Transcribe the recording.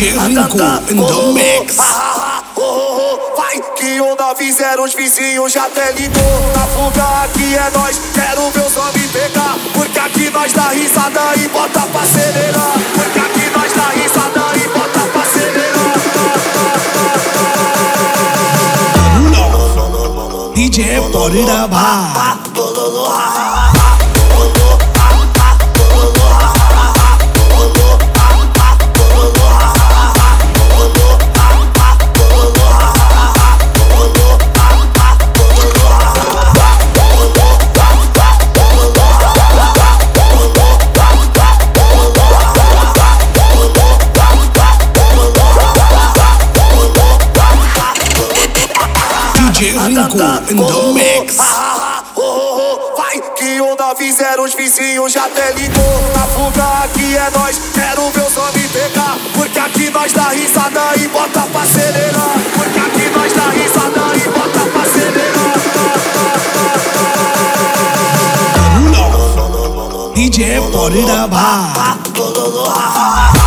DJ Rinco in the mix. Vai que o 90 os vizinhos já até ligou. Na fuga aqui é nós, quero ver os homens pegar. Porque aqui nós dá risada e bota pra acelerar. Porque aqui nós dá risada e bota pra acelerar. DJ Pori da Bar. DJ Rinco in the mix. Vai que o 90 os vizinhos já até ligou. Na fuga aqui é nós, quero ver os homens pegar. Porque aqui nós dá risada e bota pra acelerar. Porque aqui nós dá risada e bota pra acelerar. DJ Pori da Bar.